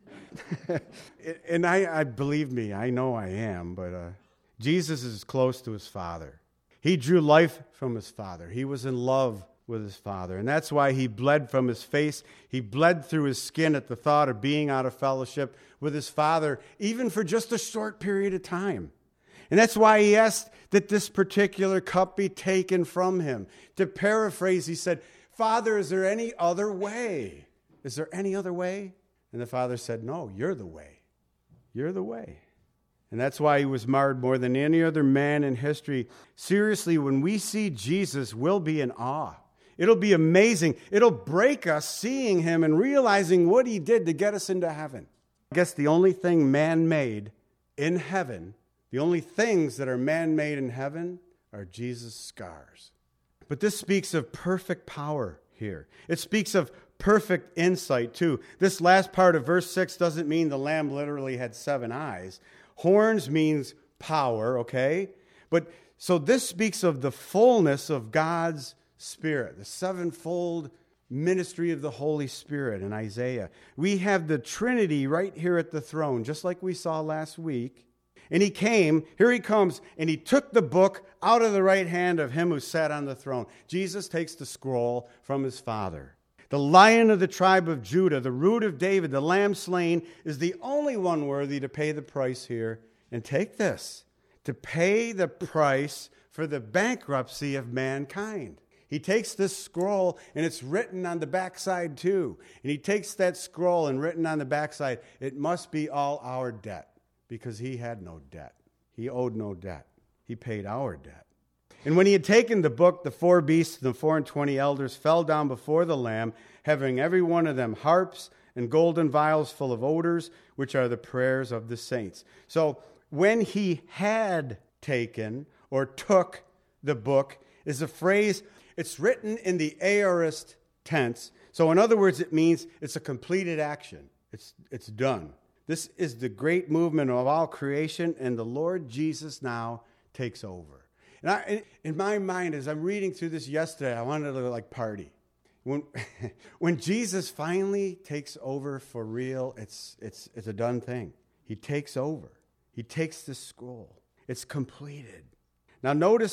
And I, I believe me, I know I am, but uh, Jesus is close to his Father. He drew life from his Father. He was in love with his Father. And that's why he bled from his face. He bled through his skin at the thought of being out of fellowship with his Father, even for just a short period of time. And that's why he asked that this particular cup be taken from him. To paraphrase, he said, Father, is there any other way? Is there any other way? And the Father said, no, you're the way. You're the way. And that's why he was marred more than any other man in history. Seriously, when we see Jesus, we'll be in awe. It'll be amazing. It'll break us seeing him and realizing what he did to get us into heaven. I guess the only thing man-made in heaven, the only things that are man-made in heaven are Jesus' scars. But this speaks of perfect power here. It speaks of perfect insight, too. This last part of verse six doesn't mean the lamb literally had seven eyes. Horns means power, okay? But so this speaks of the fullness of God's Spirit, the sevenfold ministry of the Holy Spirit in Isaiah. We have the Trinity right here at the throne, just like we saw last week. And he came, here he comes, and he took the book out of the right hand of him who sat on the throne. Jesus takes the scroll from his Father. The Lion of the tribe of Judah, the Root of David, the Lamb slain, is the only one worthy to pay the price here. And take this, to pay the price for the bankruptcy of mankind. He takes this scroll, and it's written on the backside too. And he takes that scroll, and written on the backside, it must be all our debt, because he had no debt. He owed no debt. He paid our debt. And when he had taken the book, the four beasts and the four and twenty elders fell down before the Lamb, having every one of them harps and golden vials full of odors, which are the prayers of the saints. So when he had taken or took the book is a phrase, it's written in the aorist tense. So in other words, it means it's a completed action. It's, it's done. This is the great movement of all creation, and the Lord Jesus now takes over. And I, in my mind, as I'm reading through this yesterday, I wanted to like party. When, when Jesus finally takes over for real, it's, it's, it's a done thing. He takes over. He takes the scroll. It's completed. Now notice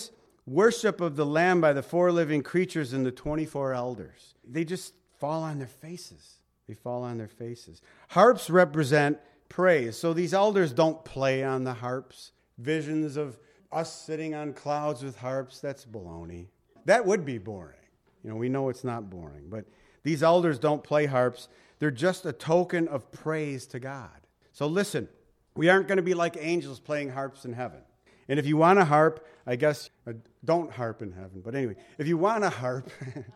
worship of the Lamb by the four living creatures and the twenty-four elders. They just fall on their faces. They fall on their faces. Harps represent praise. So these elders don't play on the harps. Visions of us sitting on clouds with harps, that's baloney. That would be boring. You know, we know it's not boring. But these elders don't play harps. They're just a token of praise to God. So listen, we aren't going to be like angels playing harps in heaven. And if you want a harp, I guess, uh, don't harp in heaven. But anyway, if you want a harp,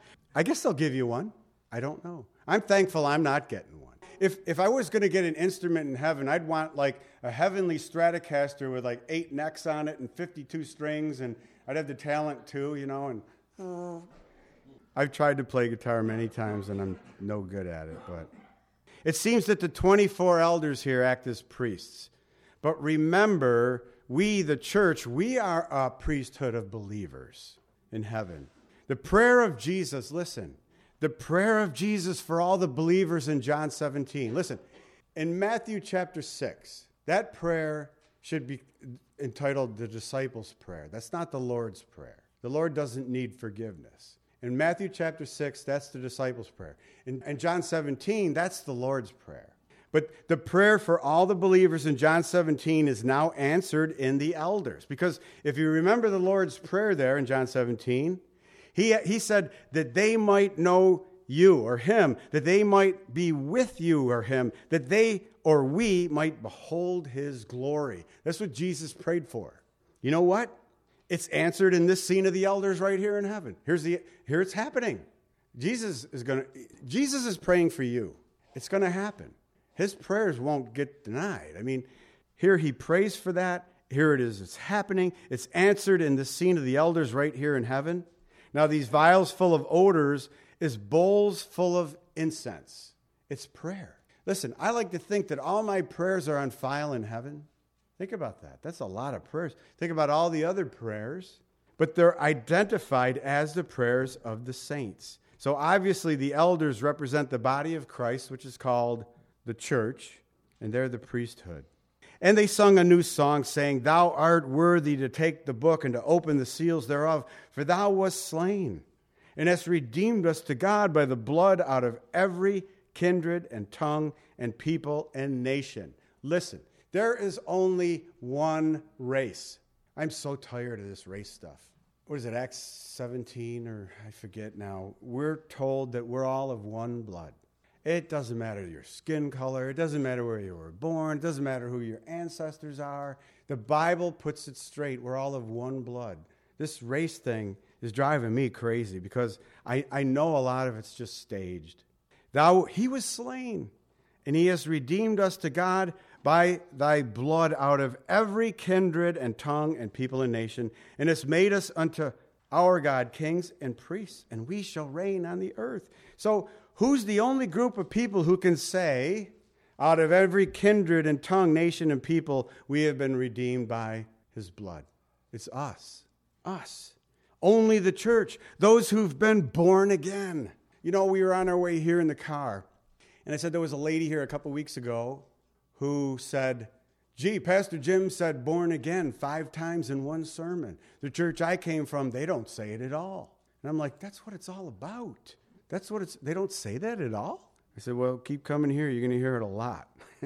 I guess they'll give you one. I don't know. I'm thankful I'm not getting one. If if I was going to get an instrument in heaven, I'd want like a heavenly Stratocaster with like eight necks on it and fifty-two strings, and I'd have the talent too, you know. And uh, I've tried to play guitar many times, and I'm no good at it. But it seems that the twenty-four elders here act as priests. But remember, we, the church, we are a priesthood of believers in heaven. The prayer of Jesus, listen, the prayer of Jesus for all the believers in John seventeen. Listen, in Matthew chapter six, that prayer should be entitled the disciples' prayer. That's not the Lord's prayer. The Lord doesn't need forgiveness. In Matthew chapter six, that's the disciples' prayer. In, in John seventeen, that's the Lord's prayer. But the prayer for all the believers in John seventeen is now answered in the elders. Because if you remember the Lord's prayer there in John seventeen, he, he said that they might know you or him, that they might be with you or him, that they or we might behold his glory. That's what Jesus prayed for. You know what? It's answered in this scene of the elders right here in heaven. Here's the here it's happening. Jesus is going to Jesus is praying for you. It's going to happen. His prayers won't get denied. I mean, here he prays for that. Here it is. It's happening. It's answered in the scene of the elders right here in heaven. Now, these vials full of odors is bowls full of incense. It's prayer. Listen, I like to think that all my prayers are on file in heaven. Think about that. That's a lot of prayers. Think about all the other prayers, but they're identified as the prayers of the saints. So obviously the elders represent the body of Christ, which is called the church, and they're the priesthood. And they sung a new song saying, "Thou art worthy to take the book and to open the seals thereof, for thou wast slain, and hast redeemed us to God by the blood out of every kindred and tongue and people and nation." Listen, there is only one race. I'm so tired of this race stuff. What is it, Acts seventeen, or I forget now. We're told that we're all of one blood. It doesn't matter your skin color. It doesn't matter where you were born. It doesn't matter who your ancestors are. The Bible puts it straight. We're all of one blood. This race thing is driving me crazy because I, I know a lot of it's just staged. Thou, he was slain, and he has redeemed us to God by thy blood out of every kindred and tongue and people and nation, and has made us unto our God kings and priests, and we shall reign on the earth. So who's the only group of people who can say, out of every kindred and tongue, nation, and people, we have been redeemed by his blood? It's us. Us. Only the church. Those who've been born again. You know, we were on our way here in the car, and I said there was a lady here a couple weeks ago who said, "Gee, Pastor Jim said born again five times in one sermon. The church I came from, they don't say it at all." And I'm like, that's what it's all about. That's what it's, they don't say that at all? I said, well, keep coming here. You're going to hear it a lot.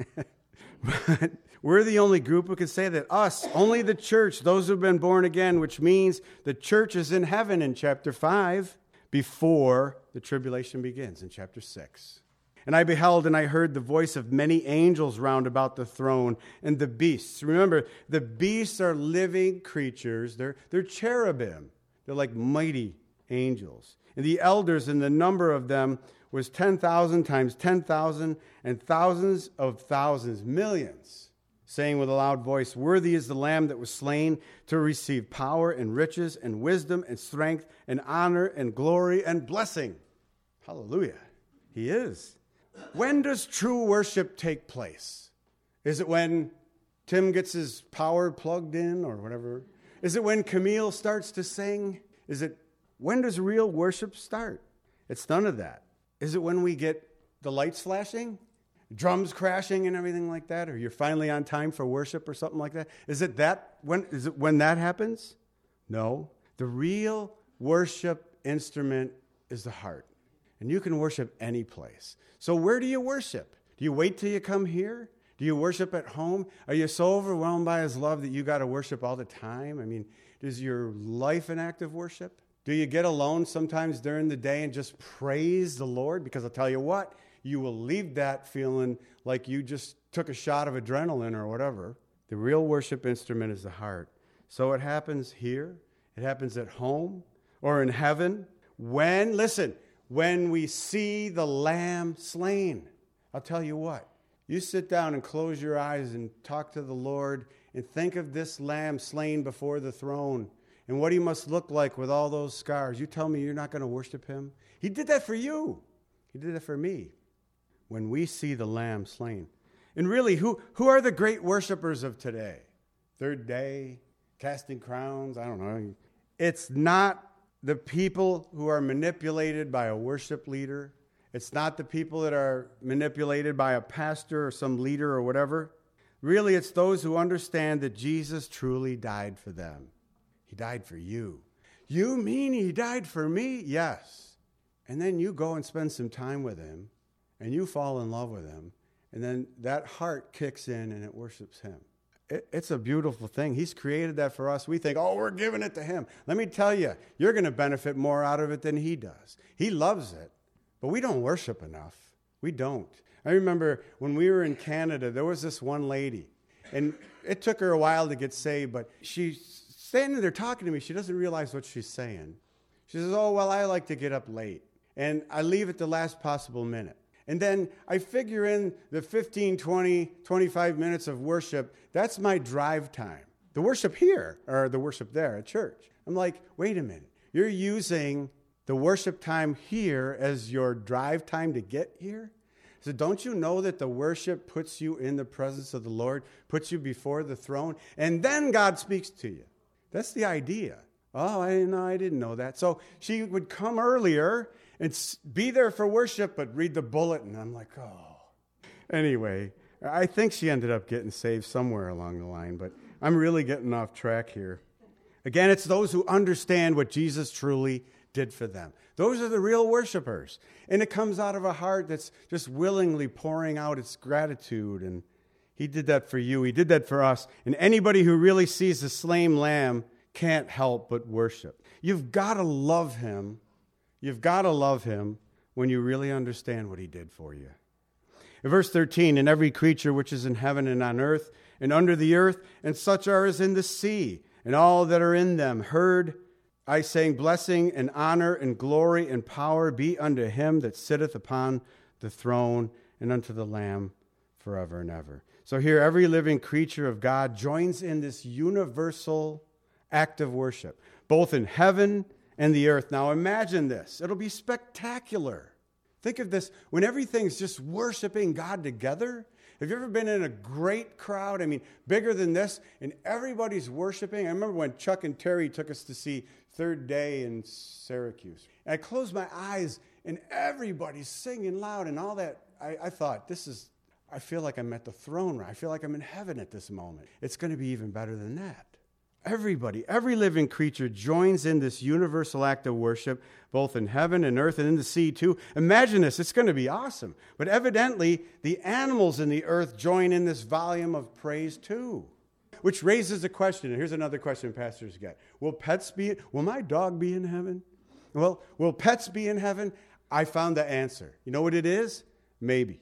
But we're the only group who can say that. Us, only the church, those who've been born again, which means the church is in heaven in chapter five before the tribulation begins in chapter six. "And I beheld and I heard the voice of many angels round about the throne and the beasts." Remember, the beasts are living creatures. They're, they're cherubim. They're like mighty angels. And the elders, and the number of them was ten thousand times ten thousand, and thousands of thousands, millions, saying with a loud voice, "Worthy is the Lamb that was slain to receive power and riches and wisdom and strength and honor and glory and blessing." Hallelujah. He is. When does true worship take place? Is it when Tim gets his power plugged in or whatever? Is it when Camille starts to sing? Is it When does real worship start? It's none of that. Is it when we get the lights flashing, drums crashing and everything like that, or you're finally on time for worship or something like that? Is it that when is it when that happens? No. The real worship instrument is the heart. And you can worship any place. So where do you worship? Do you wait till you come here? Do you worship at home? Are you so overwhelmed by his love that you got to worship all the time? I mean, is your life an act of worship? Do you get alone sometimes during the day and just praise the Lord? Because I'll tell you what, you will leave that feeling like you just took a shot of adrenaline or whatever. The real worship instrument is the heart. So it happens here, it happens at home, or in heaven. When, listen, when we see the Lamb slain. I'll tell you what, you sit down and close your eyes and talk to the Lord and think of this Lamb slain before the throne and what he must look like with all those scars. You tell me you're not going to worship him? He did that for you. He did that for me. When we see the Lamb slain. And really, who, who are the great worshipers of today? Third Day, Casting Crowns, I don't know. It's not the people who are manipulated by a worship leader. It's not the people that are manipulated by a pastor or some leader or whatever. Really, it's those who understand that Jesus truly died for them. He died for you. You mean he died for me? Yes. And then you go and spend some time with him, and you fall in love with him, and then that heart kicks in and it worships him. It, it's a beautiful thing. He's created that for us. We think, oh, we're giving it to him. Let me tell you, you're going to benefit more out of it than he does. He loves it, but we don't worship enough. We don't. I remember when we were in Canada, there was this one lady, and it took her a while to get saved, but she's standing there talking to me. She doesn't realize what she's saying. She says, oh, well, I like to get up late, and I leave at the last possible minute. And then I figure in the fifteen, twenty, twenty-five minutes of worship, that's my drive time. The worship here, or the worship there at church. I'm like, wait a minute. You're using the worship time here as your drive time to get here? So don't you know that the worship puts you in the presence of the Lord, puts you before the throne, and then God speaks to you? That's the idea. Oh, I didn't know, I didn't know that. So she would come earlier and be there for worship, but read the bulletin. I'm like, oh. Anyway, I think she ended up getting saved somewhere along the line, but I'm really getting off track here. Again, it's those who understand what Jesus truly did for them. Those are the real worshipers. And it comes out of a heart that's just willingly pouring out its gratitude. And he did that for you. He did that for us. And anybody who really sees the slain lamb can't help but worship. You've got to love him. You've got to love him when you really understand what he did for you. In verse thirteen, and every creature which is in heaven and on earth and under the earth, and such are as in the sea, and all that are in them, heard I saying, blessing and honor and glory and power be unto him that sitteth upon the throne and unto the Lamb forever and ever. So here, every living creature of God joins in this universal act of worship, both in heaven and the earth. Now imagine this. It'll be spectacular. Think of this. When everything's just worshiping God together. Have you ever been in a great crowd? I mean, bigger than this, and everybody's worshiping. I remember when Chuck and Terry took us to see Third Day in Syracuse. And I closed my eyes, and everybody's singing loud and all that. I, I thought, this is, I feel like I'm at the throne. I feel like I'm in heaven at this moment. It's going to be even better than that. Everybody, every living creature joins in this universal act of worship, both in heaven and earth and in the sea too. Imagine this, it's going to be awesome. But evidently, the animals in the earth join in this volume of praise too. Which raises a question, and here's another question pastors get. Will pets be, will my dog be in heaven? Well, will pets be in heaven? I found the answer. You know what it is? Maybe.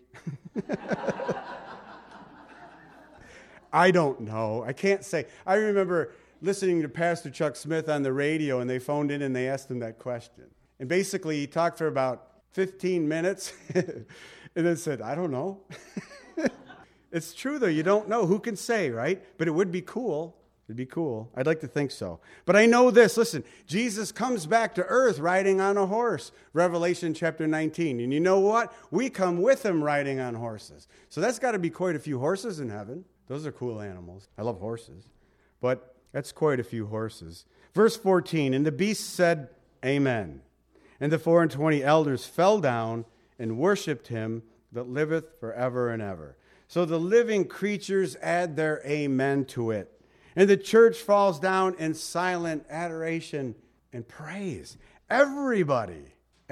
I don't know. I can't say. I remember listening to Pastor Chuck Smith on the radio, and they phoned in and they asked him that question. And basically, he talked for about fifteen minutes and then said, I don't know. It's true, though. You don't know. Who can say, right? But it would be cool. It'd be cool. I'd like to think so. But I know this. Listen, Jesus comes back to earth riding on a horse, Revelation chapter nineteen. And you know what? We come with him riding on horses. So that's got to be quite a few horses in heaven. Those are cool animals. I love horses. But that's quite a few horses. Verse fourteen, and the beast said, Amen. And the four and twenty elders fell down and worshipped him that liveth forever and ever. So the living creatures add their amen to it. And the church falls down in silent adoration and praise. Everybody,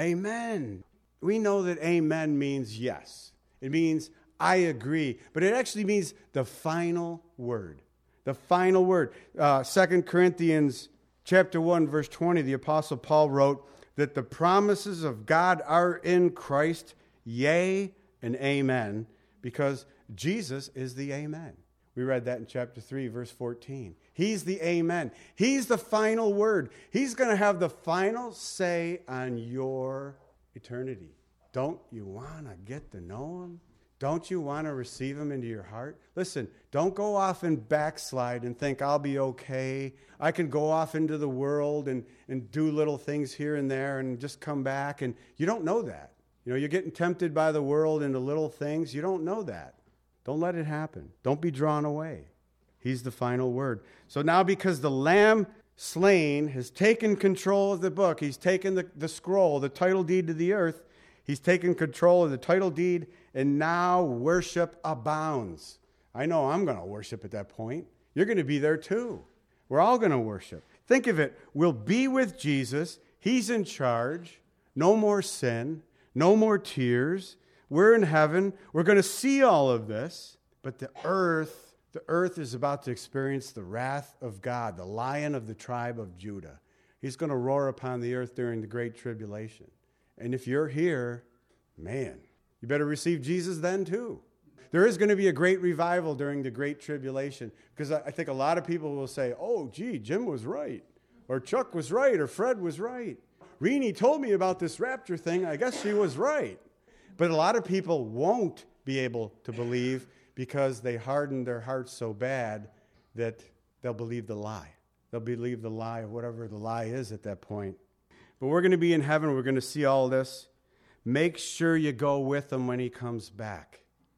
amen. We know that amen means yes. It means I agree. But it actually means the final word. The final word. Uh, Second Corinthians chapter one, verse twenty, the Apostle Paul wrote that the promises of God are in Christ, yea and amen, because Jesus is the amen. We read that in chapter three, verse fourteen. He's the amen. He's the final word. He's going to have the final say on your eternity. Don't you want to get to know him? Don't you want to receive him into your heart? Listen, don't go off and backslide and think I'll be okay. I can go off into the world and, and do little things here and there and just come back. And you don't know that. You know, you're getting tempted by the world into little things. You don't know that. Don't let it happen. Don't be drawn away. He's the final word. So now because the Lamb slain has taken control of the book, he's taken the, the scroll, the title deed to the earth, he's taken control of the title deed, and now worship abounds. I know I'm going to worship at that point. You're going to be there too. We're all going to worship. Think of it. We'll be with Jesus. He's in charge. No more sin. No more tears. We're in heaven. We're going to see all of this. But the earth, the earth is about to experience the wrath of God, the Lion of the tribe of Judah. He's going to roar upon the earth during the Great Tribulation. And if you're here, man, you better receive Jesus then too. There is going to be a great revival during the Great Tribulation, because I think a lot of people will say, oh, gee, Jim was right, or Chuck was right, or Fred was right. Renee told me about this rapture thing. I guess she was right. But a lot of people won't be able to believe because they harden their hearts so bad that they'll believe the lie. They'll believe the lie of whatever the lie is at that point. But we're going to be in heaven. We're going to see all this. Make sure you go with him when he comes back.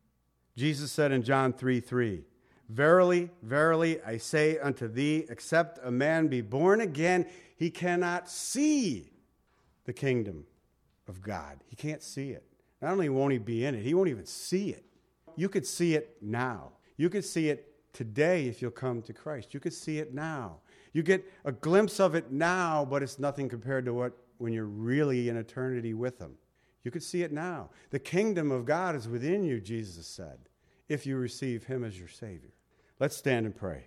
Jesus said in John three three, verily, verily, I say unto thee, except a man be born again, he cannot see the kingdom of God. He can't see it. Not only won't he be in it, he won't even see it. You could see it now. You could see it today if you'll come to Christ. You could see it now. You get a glimpse of it now, but it's nothing compared to what when you're really in eternity with him. You could see it now. The kingdom of God is within you, Jesus said, if you receive him as your Savior. Let's stand and pray.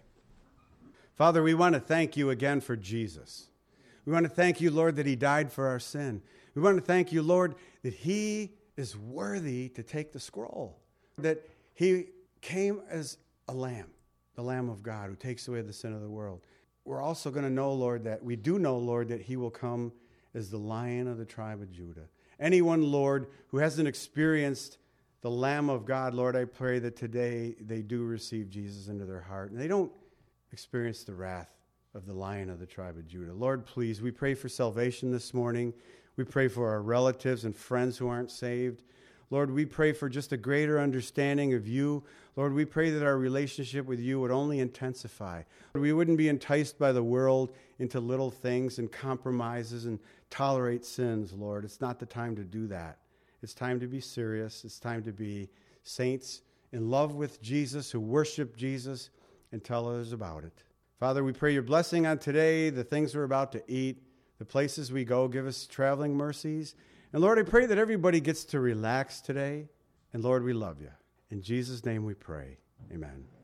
Father, we want to thank you again for Jesus. We want to thank you, Lord, that he died for our sin. We want to thank you, Lord, that he is worthy to take the scroll, that he came as a lamb, the Lamb of God who takes away the sin of the world. We're also going to know, Lord, that we do know, Lord, that he will come as the Lion of the tribe of Judah. Anyone, Lord, who hasn't experienced the Lamb of God, Lord, I pray that today they do receive Jesus into their heart and they don't experience the wrath of the Lion of the tribe of Judah. Lord, please, we pray for salvation this morning. We pray for our relatives and friends who aren't saved. Lord, we pray for just a greater understanding of you. Lord, we pray that our relationship with you would only intensify. We wouldn't be enticed by the world into little things and compromises and tolerate sins, Lord. It's not the time to do that. It's time to be serious. It's time to be saints in love with Jesus, who worship Jesus and tell others about it. Father, we pray your blessing on today, the things we're about to eat, the places we go. Give us traveling mercies. And Lord, I pray that everybody gets to relax today. And Lord, we love you. In Jesus' name we pray. Amen.